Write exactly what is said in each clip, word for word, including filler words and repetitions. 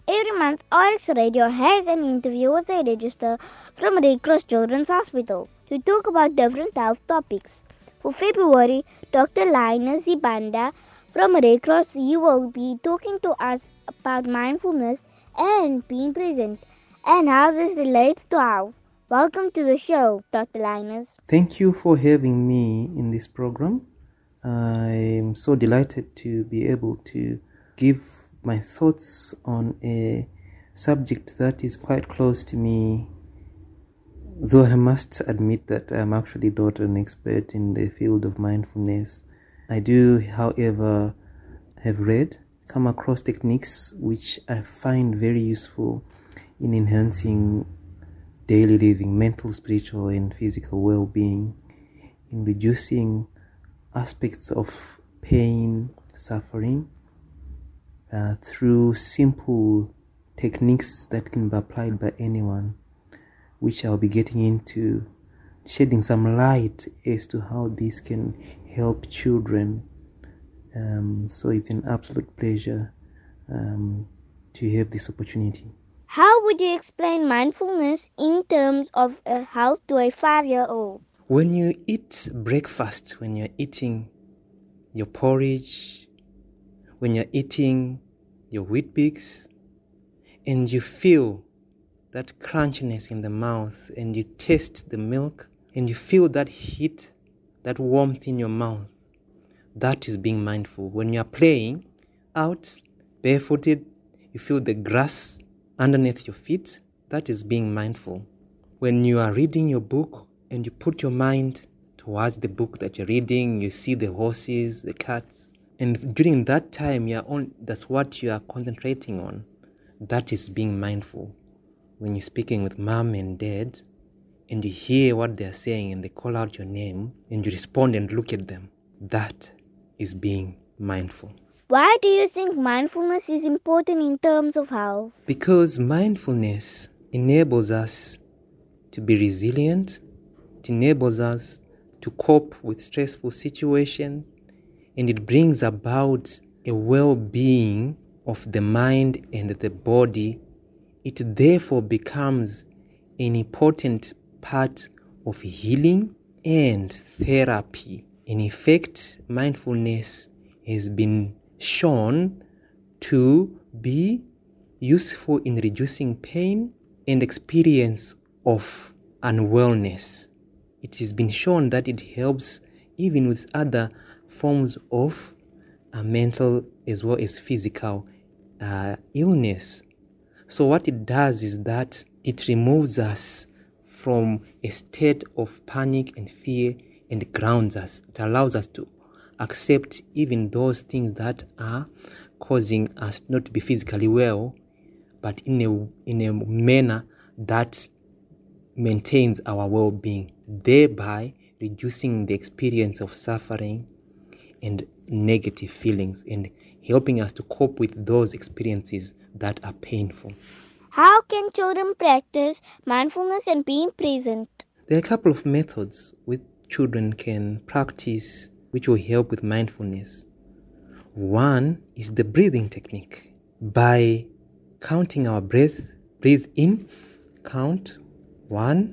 Every month, R X Radio has an interview with a register from Red Cross Children's Hospital to talk about different health topics. For February, Doctor Linus Zibanda from Red Cross you will be talking to us about mindfulness and being present and how this relates to health. Welcome to the show, Doctor Linus. Thank you for having me in this program. I'm so delighted to be able to give my thoughts on a subject that is quite close to me, though I must admit that I'm actually not an expert in the field of mindfulness. I do, however, have read, come across techniques which I find very useful in enhancing daily living, mental, spiritual, and physical well-being, in reducing aspects of pain, suffering, uh, through simple techniques that can be applied by anyone, which I'll be getting into, shedding some light as to how this can help children. Um, so it's an absolute pleasure um, to have this opportunity. How would you explain mindfulness in terms of uh, health to a five-year-old? When you eat breakfast, when you're eating your porridge, when you're eating your Weet Bix, and you feel that crunchiness in the mouth, and you taste the milk, and you feel that heat, that warmth in your mouth, that is being mindful. When you're playing out, barefooted, you feel the grass underneath your feet, that is being mindful. When you are reading your book and you put your mind towards the book that you're reading, you see the horses, the cats, and during that time, you're on, that's what you are concentrating on. That is being mindful. When you're speaking with mom and dad, and you hear what they're saying and they call out your name, and you respond and look at them, that is being mindful. Why do you think mindfulness is important in terms of health? Because mindfulness enables us to be resilient, it enables us to cope with stressful situations, and it brings about a well-being of the mind and the body. It therefore becomes an important part of healing and therapy. In effect, mindfulness has been shown to be useful in reducing pain and experience of unwellness. It has been shown that it helps even with other forms of uh, mental as well as physical uh, illness. So what it does is that it removes us from a state of panic and fear and grounds us. It allows us to accept even those things that are causing us not to be physically well, but in a in a manner that maintains our well-being, thereby reducing the experience of suffering and negative feelings and helping us to cope with those experiences that are painful. How can children practice mindfulness and being present? There are a couple of methods which children can practice which will help with mindfulness. One is the breathing technique. By counting our breath, breathe in, count one,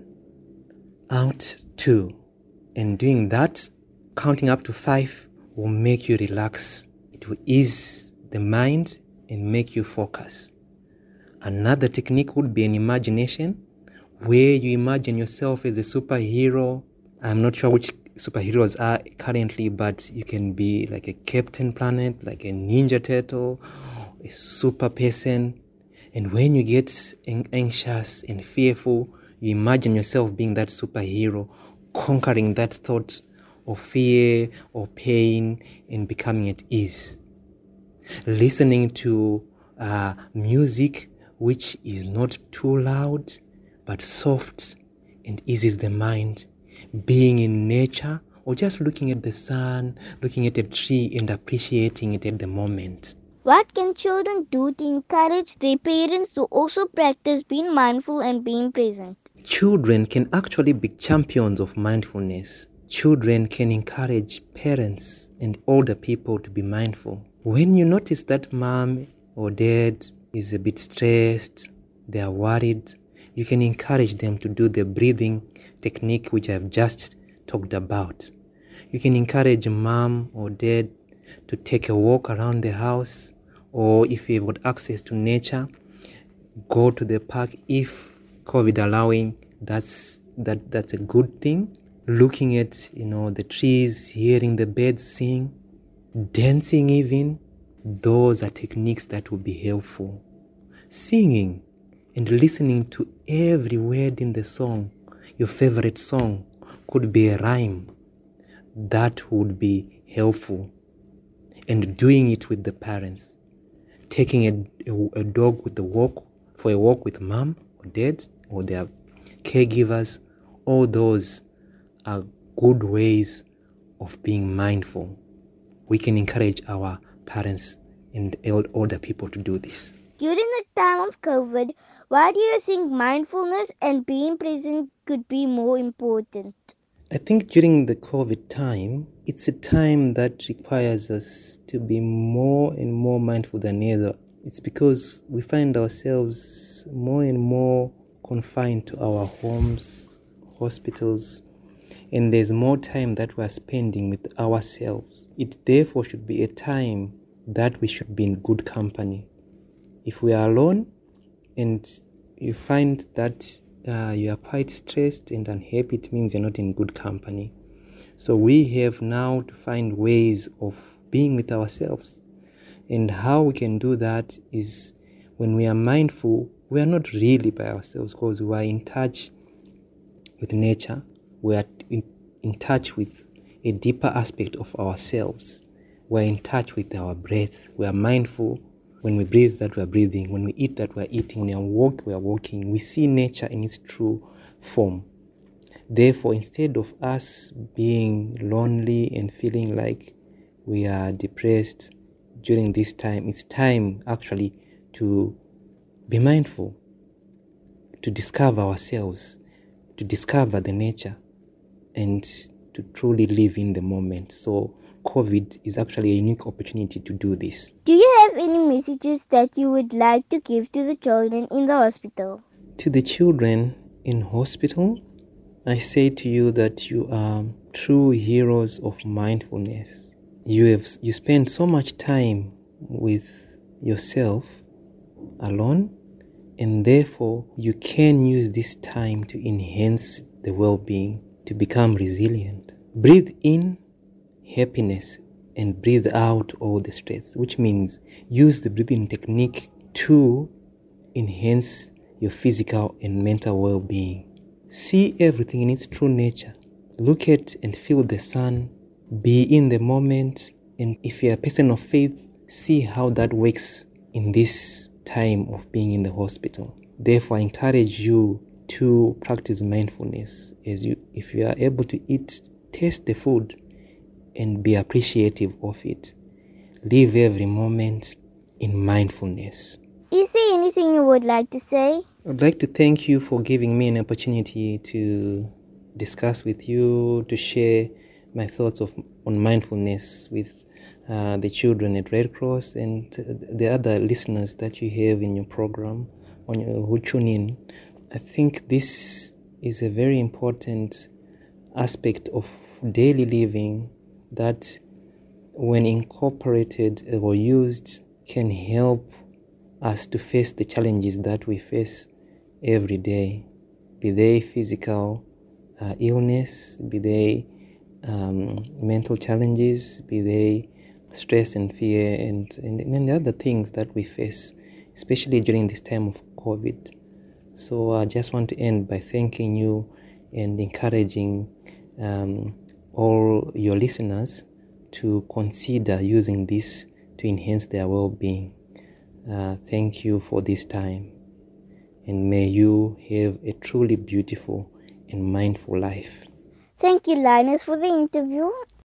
out two. And doing that, counting up to five will make you relax. It will ease the mind and make you focus. Another technique would be an imagination, where you imagine yourself as a superhero. I'm not sure which superheroes are currently, but you can be like a Captain Planet, like a Ninja Turtle, a super person. And when you get anxious and fearful, you imagine yourself being that superhero, conquering that thought of fear or pain and becoming at ease. Listening to uh, music which is not too loud but soft and eases the mind. Being in nature or just looking at the sun, looking at a tree and appreciating it at the moment. What can children do to encourage their parents to also practice being mindful and being present? Children can actually be champions of mindfulness. Children can encourage parents and older people to be mindful. When you notice that mom or dad is a bit stressed, they are worried, you can encourage them to do the breathing technique which I've just talked about. You can encourage mom or dad to take a walk around the house, or if you've got access to nature, go to the park. If COVID allowing, that's that that's a good thing. Looking at, you know, the trees, hearing the birds sing, dancing even, those are techniques that will be helpful. Singing and listening to every word in the song, your favorite song, could be a rhyme. That would be helpful. And doing it with the parents. Taking a, a, a dog with the walk, for a walk with mom or dad or their caregivers, all those are good ways of being mindful. We can encourage our parents and older people to do this. During the time of COVID, why do you think mindfulness and being present could be more important? I think during the COVID time, it's a time that requires us to be more and more mindful than ever. It's because we find ourselves more and more confined to our homes, hospitals, and there's more time that we're spending with ourselves. It therefore should be a time that we should be in good company. If we are alone and you find that uh, you are quite stressed and unhappy, it means you're not in good company. So we have now to find ways of being with ourselves. And how we can do that is when we are mindful, we are not really by ourselves because we are in touch with nature. We are in, in touch with a deeper aspect of ourselves. We are in touch with our breath. We are mindful. When we breathe, that we are breathing. When we eat, that we are eating. When we walk, we are walking. We see nature in its true form. Therefore, instead of us being lonely and feeling like we are depressed during this time, it's time actually to be mindful, to discover ourselves, to discover the nature, and to truly live in the moment. So COVID is actually a unique opportunity to do this. Do you have any messages that you would like to give to the children in the hospital? To the children in hospital, I say to you that you are true heroes of mindfulness. You have you spend so much time with yourself alone, and therefore you can use this time to enhance the well-being, to become resilient. Breathe in happiness and breathe out all the stress, which means use the breathing technique to enhance your physical and mental well-being. See everything in its true nature. Look at and feel the sun. Be in the moment. And if you're a person of faith, see how that works in this time of being in the hospital. Therefore, I encourage you to practice mindfulness. As you, if you are able to eat, taste the food and be appreciative of it. Live every moment in mindfulness. Is there anything you would like to say? I'd like to thank you for giving me an opportunity to discuss with you, to share my thoughts of on mindfulness with uh, the children at Red Cross and the other listeners that you have in your program, on your, who tune in. I think this is a very important aspect of daily living that, when incorporated or used, can help us to face the challenges that we face every day, be they physical uh, illness, be they um, mental challenges, be they stress and fear, and, and, and the other things that we face, especially during this time of COVID. So I just want to end by thanking you and encouraging um, all your listeners to consider using this to enhance their well-being. Uh, thank you for this time, and may you have a truly beautiful and mindful life. Thank you, Linus, for the interview,